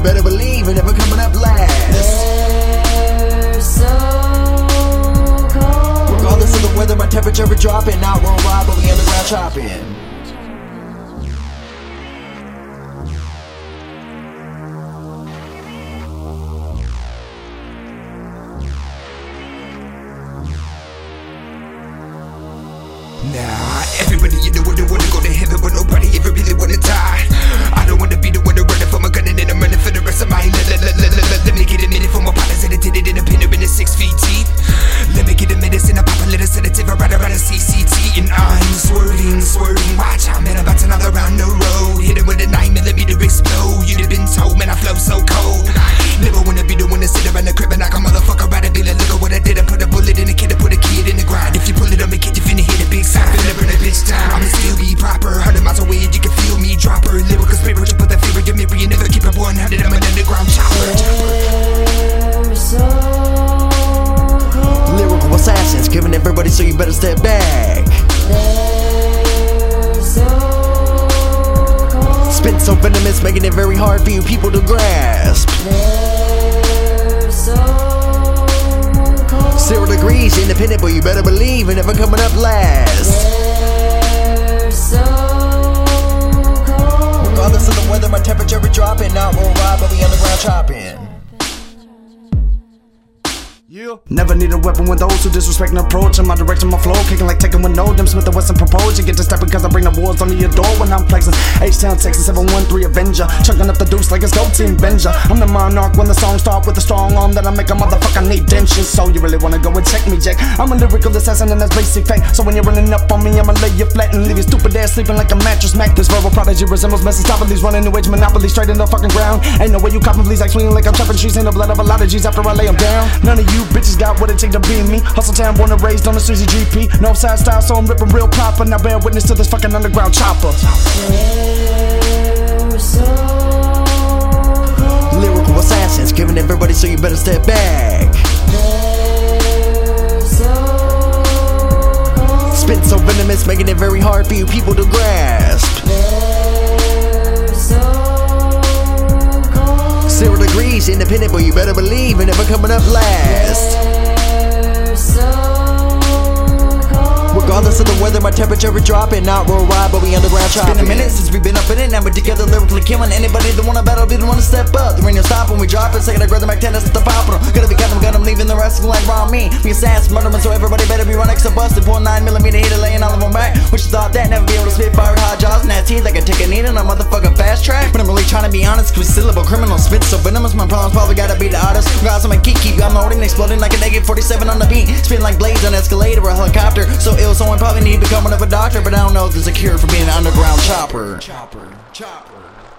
you better believe it never coming up last. They're so cold. Regardless of the weather, my temperature is dropping. Not worldwide, but we underground chopping. Nah, everybody in the world wanna go to heaven, but nobody ever really wanna die. I don't wanna be the one to run it for my gun and then I'm running for the rest of my life. Let me get a minute for my partners that did it in a pin in 6 feet deep. Let me get a medicine, I pop a little sedative, I ride around a CCT, and I'm swerving. Watch out, man, I'm about to knock around the road. Hit it with a 9mm explode. You'd have been told, man, I flow so cold. Never wanna be the one to sit around the crib and knock a motherfucker out and be like, look at what I did. I put a bullet in a kid, I put a kid in the ground. If you pull it on me, kid, you finna hit a big sign. Finna burn a bitch down, I'ma still be proper. 100 miles away and you can feel me drop her. Lyrical spiritual, put the fear in your mirror. You never keep it 100, I'm an underground chopper. They're so cold. Lyrical assassins, killing everybody, so you better step back. They're so cold. Spit so venomous, making it very hard for you people to grasp. They're so cold. 0 degrees, independent, but you better believe it never coming up last. They're so cold. Regardless of the weather, my temperature is dropping. Not worldwide, but we underground chopping. Never need a weapon with those who disrespect and approach. In my direction, my flow kicking like taking with no. Them Smith and Wesson propose. You get to step because I bring the wars under your door when I'm flexing. H-Town, Texas, 713 Avenger. Chugging up the deuce like it's Go Team Benja. I'm the monarch when the song start with a strong arm that I make a motherfucker need dentures. So you really wanna go and check me, Jack? I'm a lyrical assassin and that's basic fact. So when you're running up on me, I'ma lay you flat and leave you stupid ass sleeping like a mattress Mac. This verbal prodigy resembles Mephistopheles running new age monopoly straight in the fucking ground. Ain't no way you copping, please, like swinging like I'm chopping trees in the blood of a lot of G's after I lay them down. None of you bitches got what it take to be me. Hustle town, born and raised on the Susie GP. No side style, so I'm ripping real proper. Now bear witness to this fucking underground chopper. They're so cold. Lyrical assassins, killing everybody, so you better step back. They're so cold. Spit so venomous, making it very hard for you people to grasp. They're so cold. 0 degrees, independent, but you better believe it never coming up last. They're so cold. Regardless of the weather, my temperature is dropping. Not worldwide, but we underground It's chopping. been a minute since we've been up in it. Now we're together lyrically killing anybody that wanna battle, didn't wanna step up. There ain't no stop when we drop it. Second I grab the Mac 10, that's the pop on 'em. Gotta be careful, gun 'em, leaving the rest like raw me. We assassin, murderman, so everybody better be running. Cause I busted, pull 9mm hitter, laying all of them back. Which you thought that never be able to spit fire hot jaws and that teeth like a ticket needed on a motherfucking fast track. But I'm really trying to be honest, cause we syllable criminal spit so venomous. My problems probably gotta be the artist. Guys, I'm a geek, keep unloading, exploding like a negative 47 on the beat. Spitting like blades on an escalator or a helicopter. So ill, someone probably need to become one of a doctor. But I don't know if there's a cure for being an underground chopper. Chopper.